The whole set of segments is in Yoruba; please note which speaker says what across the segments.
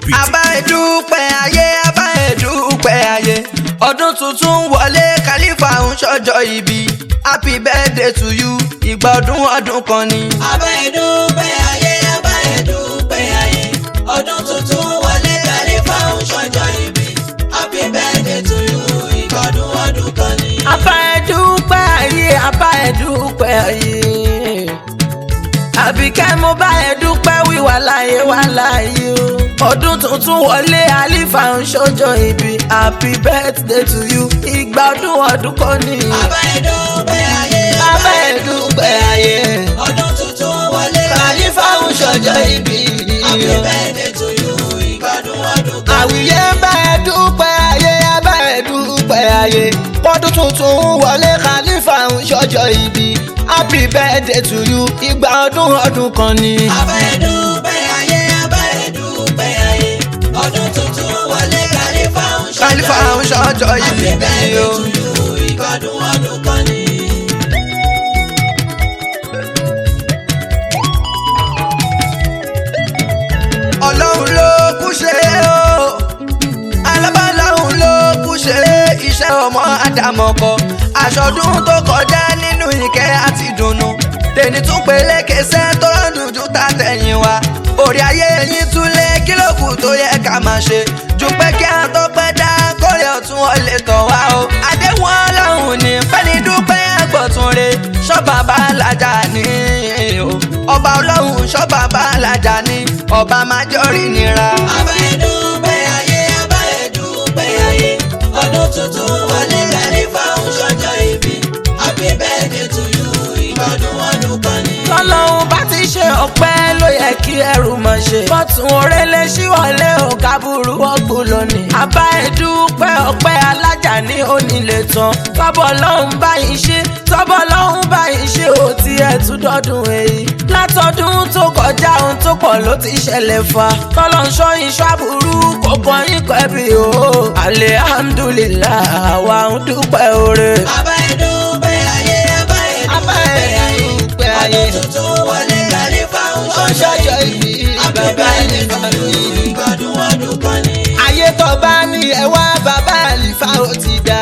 Speaker 1: Abá ẹ̀dúpẹ́ ayé, abá ẹ̀dúpẹ́ ayé. Ọdún tuntun wọlé, Khalifa ń ṣọjọ́ ìbí. Happy birthday to you, ìgbà ọdún ọdún kan ni.
Speaker 2: Abá ẹ̀dúpẹ́ ayé, abá ẹ̀dúpẹ́ ayé. Ọdún tuntun wọlé, Khalifa ń ṣọjọ́ ìbí. Happy birthday to you, ìgbà ọdún ọdún kan ni.
Speaker 1: Abá ẹ̀dúpẹ́ ayé, abá ẹ̀dúpẹ́ ayé. Àbíkẹ́ mo bá ẹ̀dúpẹ́ wíwà láyé wà láyé o. Ọdún tuntun wọlé, Khalifa ń ṣọjọ́ ìbí. Happy birthday to you, ìgbà ọdún ọdún kan ni.
Speaker 2: Abá ẹ̀dúpẹ́ ayé,
Speaker 1: Abá ẹ̀dúpẹ́ ayé.
Speaker 2: ọdún tuntun wọlé,
Speaker 1: Khalifa ń ṣọjọ́ ìbí.
Speaker 2: happy birthday to you, ìgbà ọdún ọdún kan ni.
Speaker 1: Àwíyé bá ẹ̀dúpẹ́ ayé, abá ẹ̀dúpẹ́ ayé. Ọdún tuntun wọlé, Khalifa ń ṣọjọ́ ìbí. Happy birthday to you, ìgbà ọdún ọdún kan ni.
Speaker 2: Abá ẹ̀dúpẹ́ ayé, abá ẹ̀dúpẹ́ ayé. Ọdún tuntun wọlé, Khalifa ń
Speaker 1: ṣọjọ́
Speaker 2: happy
Speaker 1: ìbí
Speaker 2: birthday
Speaker 1: o.
Speaker 2: to you, ìgbà ọdún ọdún kan ni.
Speaker 1: Ọlọ́run ló kú ṣe o, alábàláhùn ló kú ṣe iṣẹ́ ọmọ Ádámọ̀ kọ. Àṣọdún tó kọjá nínú ìkẹ́ àti ìdùnnú, tèmi tún peléke sẹ́ tó rọ́dùn ju tàtẹ̀yìn wa. Orí ayé yín túlé kílòkù tó yẹ ká máa ṣe, ju pé kí a tó pẹ́ dá kórè ọ̀tún ọ̀lẹ tọ̀ wá o. Àdéhùn Ọlọ́run ní fẹ́ni dúpẹ́ àgbọ̀tún re, ṣọ́ba bàlájà ní o. Ọba Ọlọ́run ṣọ́ba bàlájà ní, ọba májọ́rì nira.
Speaker 2: Abá ẹ̀dúpẹ́ ayé, abá ẹ̀dúpẹ́ ayé. Ọdún tuntun wọlé, Khalifa ń ṣọjọ́ ìbí. Happy birthday to you, ìgbà ọdún ọdún kan ni.
Speaker 1: Tọ́lọ́hun bá ti ṣe ọpẹ́ ló yẹ kí ẹrù mọ̀ ṣe. Bọ́tún orélé ṣíwọlé ò kábùrú ọgbọ́n lónìí. Àbá ẹ̀dúpẹ́ ọpẹ́ alájà ní onílé tán. Tọ́bọ̀ lọ́hún báyìí ṣe, tọ́bọ̀ lọ́hún báyìí ṣe ò tí ẹ̀ tún dọ́dún èyí. Látọdún tó kọjá ohun tó pọ̀ ló ti ṣẹlẹ̀ fa. Tọ́lọ́ ń ṣọ́ iṣọ́ àbúrú kò kàn yín kẹ́bi o. Alhamdulillah àwa ń dúpẹ́ oore.
Speaker 2: Abá ẹ̀dúpẹ́ ayé, abá ẹ̀dúpẹ́ ayé. Ọdún tuntun wọlé, Khalifa ń ṣọjọ́ ìbí. Happy birthday to you, ìgbà ọdún ọdún kan ni.
Speaker 1: Ayé tó bá ní ẹ wá bàbá Khalifa ó ti dá.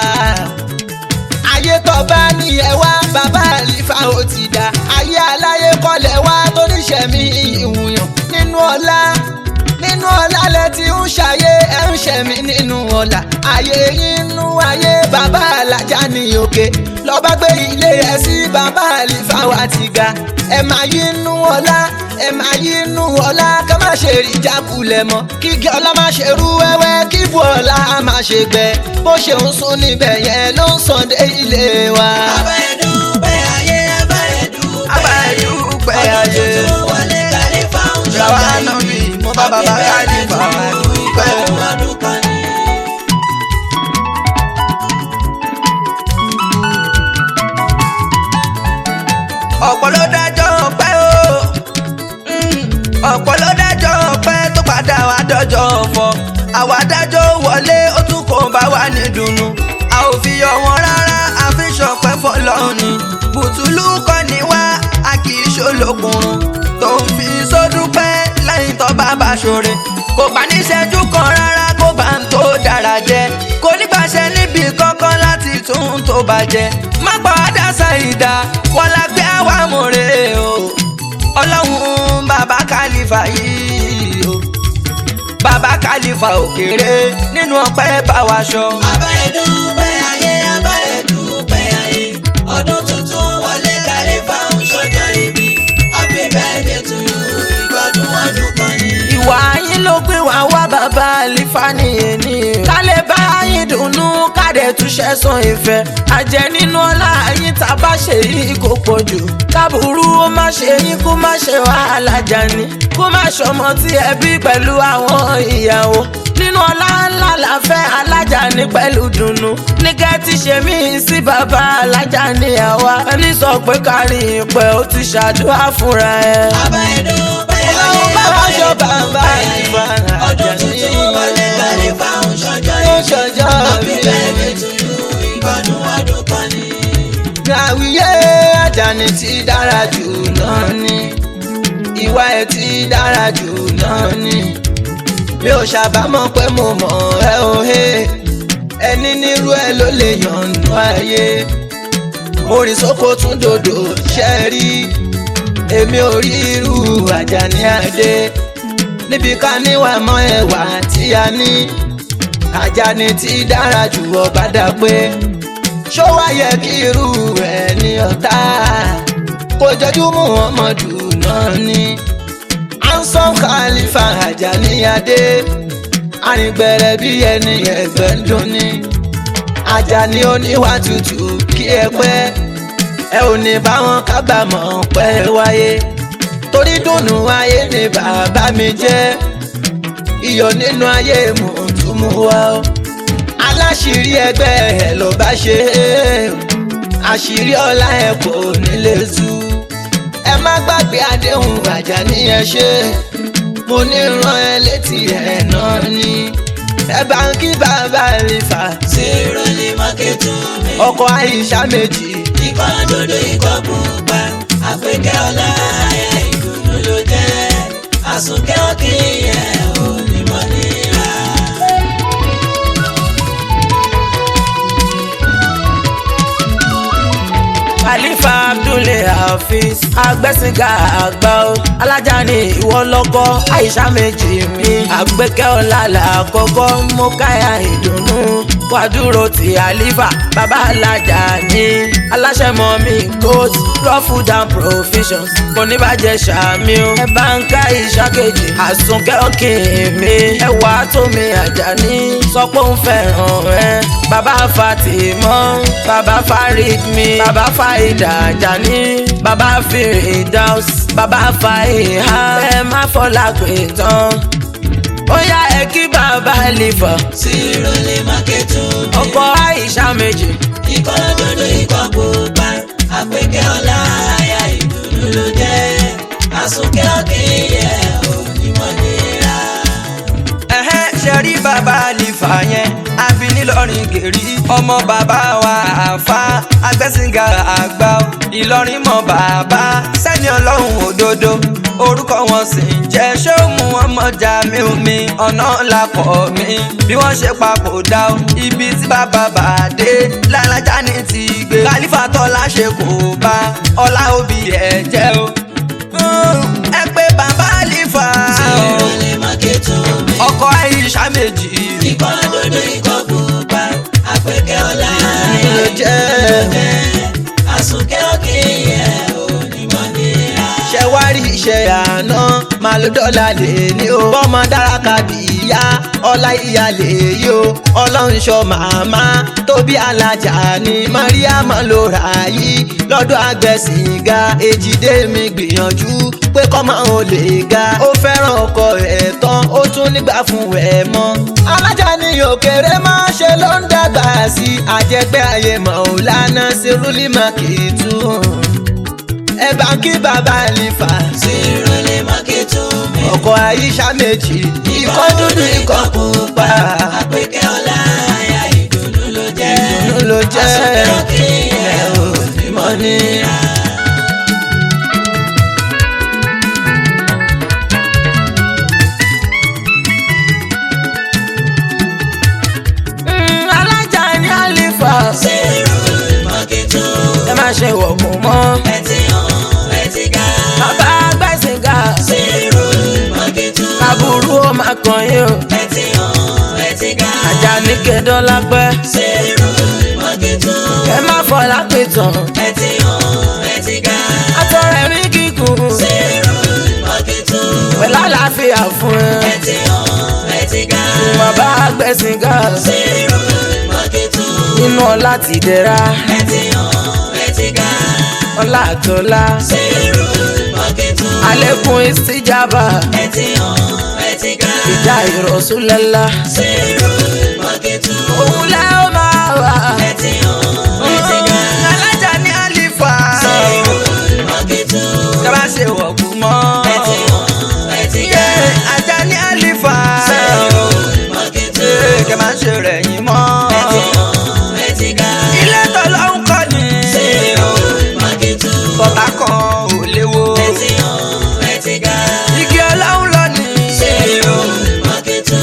Speaker 1: Ayé tó bá ní ẹ wá bàbá Khalifa ó ti dá. Ayé aláyé kọlẹ̀ wá tó níṣẹ́ mi ìwúyàn. Nínú ọlá lẹ ti ń ṣayé ẹ ń ṣẹ̀mí nínú ọlá. Ayé inú ayé bàbá alájà ní òkè. Lọ́ba gbé ilé ẹ sí bàbá Khalifa wa ti ga. Ẹ máa yí inú ọlá, ẹ máa yí inú ọlá ká má ṣe rí jákulẹ̀ mọ́. Kíkí ọlá má ṣe rú wẹ́wẹ́, kí bu ọlá má ṣe gbẹ. Bó ṣe ń sún níbẹ̀ yẹn ló ń sàn dé ilé wa.
Speaker 2: Abá ẹ̀dúpẹ́ ayé, abá ẹ̀dúpẹ́ ayé. Ọdún tuntun wọlé, Khalifa ń ṣọjọ́ ìbí.
Speaker 1: mo bá bàbá Khalifa dúpẹ́.
Speaker 2: ọdún kan ni.
Speaker 1: Ọ̀pọ̀ ló dájọ́ ọpẹ́ o, ọ̀pọ̀ ló dájọ́ ọpẹ́ tó padà wá dọ́jọ́ ọ̀fọ̀. Àwa dájọ́ wọlé ó tún kò bá wà ní dùnnú. A ò fi yọ wọn rárá, a fi ṣọpẹ́ fọlọ́run ni. Bùtùlù kọ́ ni wá, a kì í ṣolókùnrùn. Tó ń fi sódúpẹ́ lẹ́yìn tó bá bá ṣoore. Kò bá níṣẹ́jú kan rárá, kó bá ń tó dára jẹ. Kò ní gbàṣẹ níbi kankan láti tún tó bàjẹ́. Má pa àdásá ìdá, wọ́n la gbé àwa mọ̀rẹ́ o. Ọlọ́run bàbá Khalifa yìí o. Bàbá Khalifa òkèrè nínú ọpẹ́ bá wa ṣọ.
Speaker 2: Abá ẹ̀dúpẹ́ ayé, abá ẹ̀dúpẹ́ ayé. Ọdún tuntun wọlé, Khalifa ń ṣọjọ́ ìbí. Happy birthday to you, ìgbà ọdún ọdún kan ni.
Speaker 1: Ìwà yín ló gbé wá wá bàbá Khalifa nìyẹn ni. Ká lè bá yín dùnnú, ká dẹ̀ tún ṣẹ̀san ìfẹ́. Àjẹ́ nínú ọlá yín tá a bá ṣe yìí kò pọ̀ jù. Kábùrú ó má ṣe yín kó má ṣe wàhálà jani. Kó má ṣọmọ tí ẹ bí pẹ̀lú àwọn ìyàwó. Nínú ọlá ńlá la fẹ́ alájà ní pẹ̀lú dùnnú. Ní kẹ́ ti ṣe mí sí bàbá alájà ní àwa. Ẹni sọ pé kárí ìpẹ́ ó ti ṣàdúrà fúnra ẹ̀.
Speaker 2: Abá ẹ̀dúpẹ́ ayé,
Speaker 1: Ọlọ́run bá
Speaker 2: abá
Speaker 1: wá ṣọ́
Speaker 2: ẹ̀dúpẹ́
Speaker 1: bàbá
Speaker 2: ayé.
Speaker 1: Khalifa
Speaker 2: Ọdún tuntun wọlé, Khalifa ń ṣọjọ́ ìbí. Happy birthday to you, ìgbà ọdún ọdún kan ni.
Speaker 1: Àwíyé Àjàní ti dára jù náà ni. Ìwà ẹ̀ ti dára jù náà ni.
Speaker 2: mi ò ṣàbámọ̀ pé mo mọ̀ ẹ́ òhe ẹni nírú ẹ ló lè yànnú ayé mo rìn sóko tún dòdò ṣẹ́ rí èmi ò rí irú Àjàní Adé níbi ká níwà mọ́ ẹwà tí a ní Àjàní tí dára jù ọba dá pé ṣó wá yẹ kí irú ẹ̀ ní ọ̀tá kò jọjú Muhammadu náà ní Handsome Khalifa Àjàní Adé arìngbẹ̀rẹ̀ bí ẹni ẹgbẹ́ ń dùn ní Àjàní oníwà tútù kí ẹ pẹ́ ẹ ò ní bá wọn kábàámọ̀ pẹ́ wáyé torí dùnnú ayé ni bàbá mi jẹ́ iyọ̀ nínú ayé mùtúmù wa ó aláṣìírí ẹgbẹ́ ẹ ló bá ṣe àṣírí ọlá ẹ kò nílé tú ẹ má gbàgbé àdéhùn Àjàní ẹ ṣe mo ní rán ẹ létí ẹ náà ní ẹ bá ń kí bàbá Àlífà
Speaker 3: Zero ní mákẹ́tù mi.
Speaker 2: ọkọ Àìṣà méjì
Speaker 3: Ikọ̀ dúdú ikọ̀ pupa. Àpèkẹ́ ọlá ayé ìdùnnú ló jẹ́. Àsùnkẹ́ òkè yẹn ò ní mọ̀ níra.
Speaker 1: Khalifa Abdul Hafiz agbẹ́sìnká àgbà ó Alájàní ìwọ lọ́kọ́ Àìṣà méjì mi Àgbékẹ́ ọlá làkọ́kọ́ mo káyà ìdùnnú wàdúró ti Àlífà bàbá Alájàní aláṣẹ mọ́ mi goat raw food and provisions kò ní bàjẹ́ sàmì ó ẹ bá ń ká Àìṣà kejì Àsùnkẹ́ òkè mi ẹwà tó mi Àjàní sọ pé òun fẹ́ràn ẹ bàbá Fatimah bàbá Farid mi bàbá Faida Àjàní bàbá Firdaus bàbá Faiha ẹ má fọlá pé tán ó yá ẹ kí bàbá Àlífà
Speaker 3: Zero ní mákẹ́tù mi.
Speaker 1: ọkọ Àìṣà méjì
Speaker 3: Ikọ̀ dúdú ikọ̀ pupa. Àpèkẹ́ ọlá ayé ìdùnnú ló jẹ́. Àsùnkẹ́ òkè yẹn ò ní mọ̀ níra.
Speaker 1: ṣe rí bàbá Àlífà yẹn àbí nílọrin gèrí ọmọ bàbá wa àfa agbẹ́sìngà àgbà Ìlọrin mọ bàbá sẹ́ni ọlọ́run òdodo orúkọ wọn sì ń jẹ́ ṣóòmù ọmọ Jamiu mi ọ̀nà làpọ̀ mi bí wọ́n ṣe papòdà ibi tí bàbá bàdé l'Àlàjàní ti gbé Khalifa tọ́lá ṣe kò bá ọlá òbí ẹ̀ jẹ́ o ẹ pé bàbá Àlífà
Speaker 3: Zero ní mákẹ́tù mi.
Speaker 1: ọkọ Àìṣà méjì
Speaker 3: Ikọ̀ dúdú ikọ̀ pupa. Àpèkẹ́ ọlá ayé
Speaker 2: ló jẹ́
Speaker 3: Àsùnkẹ́ òkè yẹn ò ní mọ̀ níra.
Speaker 2: ṣe wá rí iṣẹ́ àná máa ló dọ́là lè ní o bọ́mọ dára kábì ìyá ọlá ìyá lè yí o ọlọ́run ṣọ́ màmá tóbi Alájàní Mariam ló rà yí lọ́dọ̀ Agbẹ́sìngà Èjìdé mi gbìyànjú pé kọ́mọ ò lè ga ó fẹ́ràn ọkọ ẹ̀ tán ó tún nígbà fún ẹ̀ mọ́ Alájàní òkèrè máa ṣe ló ń dàgbà sí àjẹgbẹ́ ayé Maulana Siruli Makitu ẹ bá ń kí bàbá Àlífà
Speaker 3: Zero ní mákẹ́tù mi.
Speaker 2: ọkọ Àìṣà méjì ikọ̀ dúdú ikọ̀ pupa
Speaker 3: Àpèkẹ́ ọlá ayé ìdùnnú ló jẹ́.
Speaker 2: ìdùnnú ló jẹ́
Speaker 3: Àsùnkẹ́ òkè yẹn ò ní mọ̀ níra.
Speaker 1: Alájàní Àlífà
Speaker 3: Zero ní mákẹ́tù.
Speaker 1: ẹ má ṣe wọ̀kù mọ́
Speaker 3: Ẹ ti hàn ẹ ti ga.
Speaker 1: bàbá Agbẹ́sìngà
Speaker 3: Zero ní mákẹ́tù.
Speaker 1: aburú ó máa kàn yín o
Speaker 3: Ẹ ti hàn ẹ ti ga.
Speaker 1: Àjàní kẹdọ́lápẹ́
Speaker 3: Zero ní mákẹ́tù.
Speaker 1: ẹ má fọlá pé tán
Speaker 3: Ẹ ti hàn ẹ ti ga.
Speaker 1: àtọ̀rẹ́ mi kíkùn
Speaker 3: Zero ní mákẹ́tù.
Speaker 1: pẹ̀lú àlàáfíà fún
Speaker 3: Ẹ ti hàn ẹ ti ga.
Speaker 1: bàbá Agbẹ́sìngà
Speaker 3: Zero ní mákẹ́tù.
Speaker 1: nínú ọlá ti dẹ̀ra
Speaker 3: Ẹ ti hàn ẹ ti ga.
Speaker 1: ọlá àtọ́lá
Speaker 3: Zero ní mákẹ́tù.
Speaker 1: àlékún ìsíjàbá
Speaker 3: Ẹ ti hàn ẹ ti ga.
Speaker 1: ìjà ìrọ̀súlẹ̀lá
Speaker 3: Zero ní mákẹ́tù.
Speaker 1: òun lẹ́ ó máa wà.
Speaker 3: Ẹ ti hàn ẹ ti ga.
Speaker 1: Alájàní Àlífà
Speaker 3: Zero ní mákẹ́tù.
Speaker 1: ẹ má ṣe wọ̀kù mọ́
Speaker 3: Ẹ ti hàn ẹ ti ga.
Speaker 1: Àjàní Àlífà
Speaker 3: Zero ní mákẹ́tù.
Speaker 1: kẹ má ṣe rẹ̀yìn mọ́
Speaker 3: Ẹ ti hàn ẹ ti ga.
Speaker 1: ilé tọ́lọ́hún kọ́ ni
Speaker 3: Zero ní mákẹ́tù.
Speaker 1: bọ́tà kan ò léwo
Speaker 3: Ẹ ti hàn ẹ ti ga.
Speaker 1: igi ọlọ́hún lọ ni
Speaker 3: Zero ní mákẹ́tù.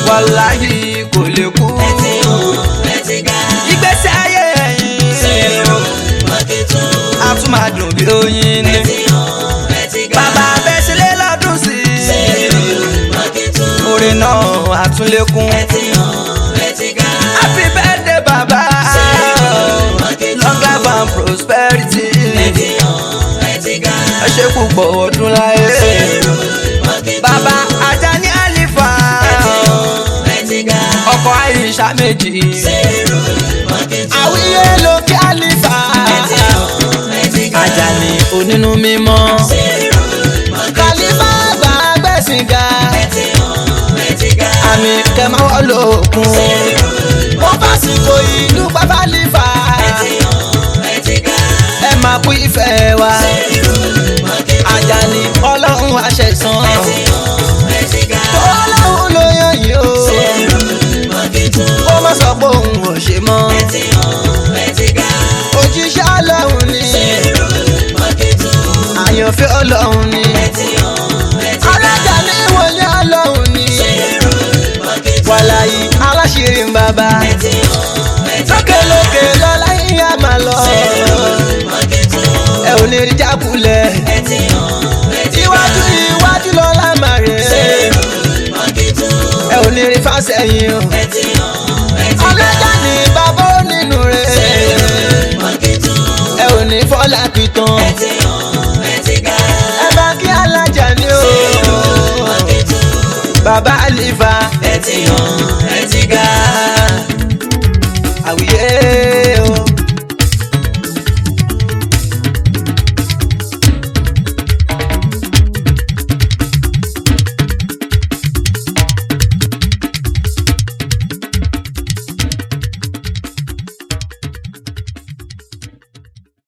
Speaker 1: lè kú.
Speaker 3: ẹ ti hàn ẹ ti ga.
Speaker 1: ìgbésí ayé ẹ̀yìn
Speaker 3: Sèrò Mọ́kítún.
Speaker 1: a tún máa dùn bí oyin
Speaker 3: ẹ
Speaker 1: ni.
Speaker 3: ti hàn ẹ ti ga.
Speaker 1: bàbá abẹ́sílẹ̀ lọ́dún sí i.
Speaker 3: Sèrò Mọ́kítún.
Speaker 1: orin náà a tún lékún.
Speaker 3: ẹ ti hàn ẹ ti ga.
Speaker 1: happy birthday bàbá.
Speaker 3: Sèrò Mọ́kítún.
Speaker 1: long life and prosperity.
Speaker 3: ẹ ti hàn ẹ ti ga.
Speaker 1: ẹ ṣe púpọ̀ ọdún láyé.
Speaker 3: Sèrò Mọ́kítún.
Speaker 1: bàbá Àjàní Àlífà.
Speaker 3: ẹ ti hàn ẹ ti ga.
Speaker 1: ọkọ Àìṣà méjì.
Speaker 3: Sèrò Mọ́kítún.
Speaker 1: àwíyé lókè Àlífà.
Speaker 3: ẹ ti hàn ẹ ti ga.
Speaker 1: Àjàní onínú mímọ́.
Speaker 3: Sèrò Mọ́kítún.
Speaker 1: Khalifa àgbà gbẹ̀sìn ga.
Speaker 3: ẹ ti hàn ẹ ti ga.
Speaker 1: àmì kẹmọ́wọ́ lókun.
Speaker 3: Sèrò
Speaker 1: wọ́n fásitì ìlú bàbá Àlífà.
Speaker 3: ẹ ti hàn ẹ ti ga.
Speaker 1: ẹ máa kú ìfẹ́ wa.
Speaker 3: Sèrò Mọ́kítún.
Speaker 1: Àjàní ọlọ́run àṣẹ̀sán.
Speaker 3: ẹ ti hàn ẹ ti ga.
Speaker 1: ọlọ́run ló yàn yìí o.
Speaker 3: Sèrò Mọ́kítún.
Speaker 1: ó má sọ pé òun ò ṣe mọ́.
Speaker 3: ẹ ti hàn ẹ ti ga.
Speaker 1: òjíṣẹ́ ọlọ́run ni.
Speaker 3: Sèrò Mọ́kítún.
Speaker 1: àyànfẹ́ ọlọ́run ni.
Speaker 3: ẹ ti hàn ẹ ti ga.
Speaker 1: Àjàní wọlé ọlọ́run ni.
Speaker 3: Sèrò Mọ́kítún.
Speaker 1: wàláyé aláṣírí ń bàbá.
Speaker 3: ẹ ti hàn ẹ ti ga.
Speaker 1: lókèlókè lọ́lá yín á máa lọ.
Speaker 3: Sèrò Mọ́kítún.
Speaker 1: ẹ ò ní rí jákulẹ̀.
Speaker 3: ẹ ti hàn ẹ ti ga.
Speaker 1: iwájú iwájú lọ́lá máa rè é.
Speaker 3: Sèrò Mọ́kítún.
Speaker 1: ẹ ò ní rí fásẹ̀yìn o.
Speaker 3: ẹ ti hàn ẹ ti ga.
Speaker 1: Àjàní bàbá onínú rẹ̀.
Speaker 3: Sèrò Mọ́kítún.
Speaker 1: ẹ ò ní fọ́lá pìtàn.
Speaker 3: ẹ ti hàn ẹ ti ga.
Speaker 1: ẹ bá kí Àjàní o.
Speaker 3: Sèrò Mọ́kítún.
Speaker 1: bàbá Àlífà.
Speaker 3: ẹ ti hàn ẹ ti ga.
Speaker 1: àwíyé.